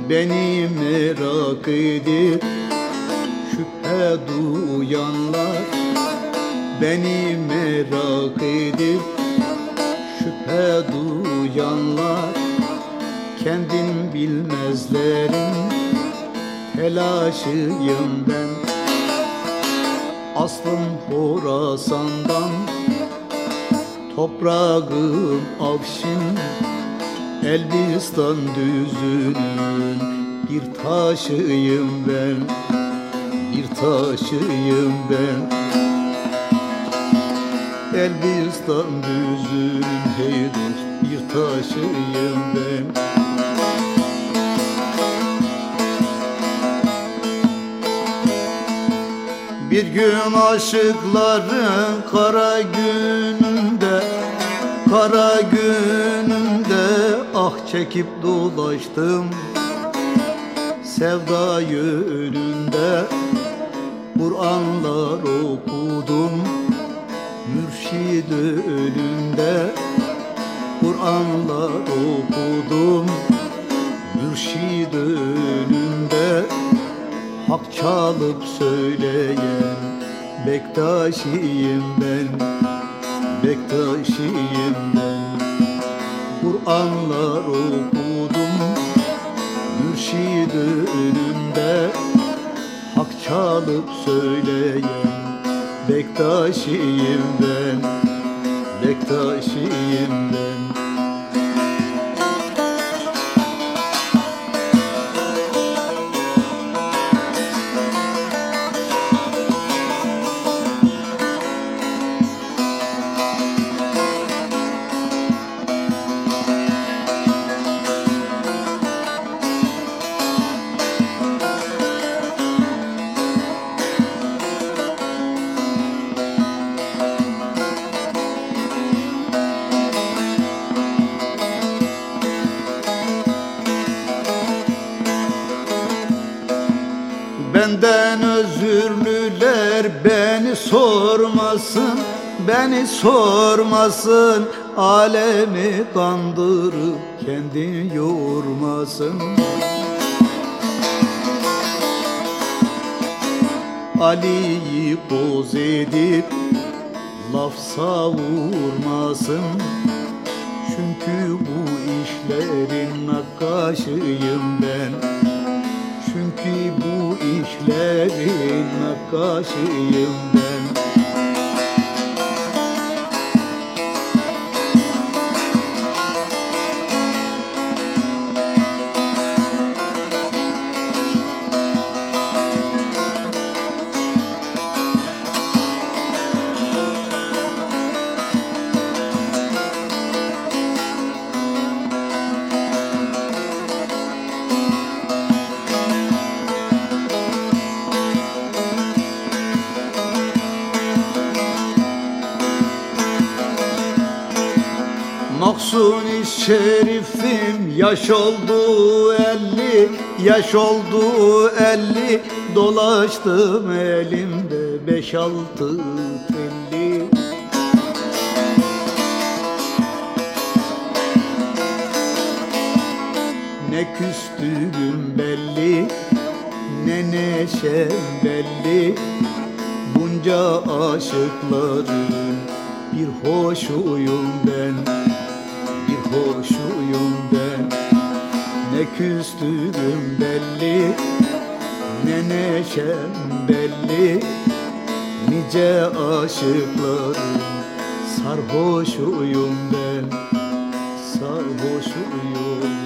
Beni merak edip şüphe duyanlar, beni merak edip şüphe duyanlar, kendin bilmezlerin telaşıyım ben. Aslım Horasan'dan, toprağım Afşin, Elbistan düzünün bir taşıyım ben, bir taşıyım ben. Elbistan düzünün hey dost bir taşıyım ben. Bir gün aşıkların kara gününde, kara gününde ah çekip dolaştım sevda yönünde. Kur'anlar okudum mürşid önünde, Kur'anlar okudum mürşid önünde. Hak çalıp söyleyen Bektaşiyim ben, Bektaşiyim ben. Kur'anlar okudum mürşid önünde, hak çalıp söyleyen Bektaşiyim ben, Bektaşiyim ben. Benden özürlüler beni sormasın, beni sormasın. Alemi kandırıp kendini yormasın. Ali'yi boz edip laf savurmasın. Çünkü bu işlerin nakkaşıyım ben, çünkü bu işlerin nakkaşıyım ben. Maksuni şerifim yaş oldu 50, yaş oldu 50. Dolaştım elimde 5-6 telli. Ne küstüğüm belli, ne neşem belli. Bunca aşıkların bir hoşuyum ben, bir hoşuyum ben. Ne küstüğüm belli, ne neşem belli. Nice aşıkların sarhoşuyum ben, sarhoşuyum.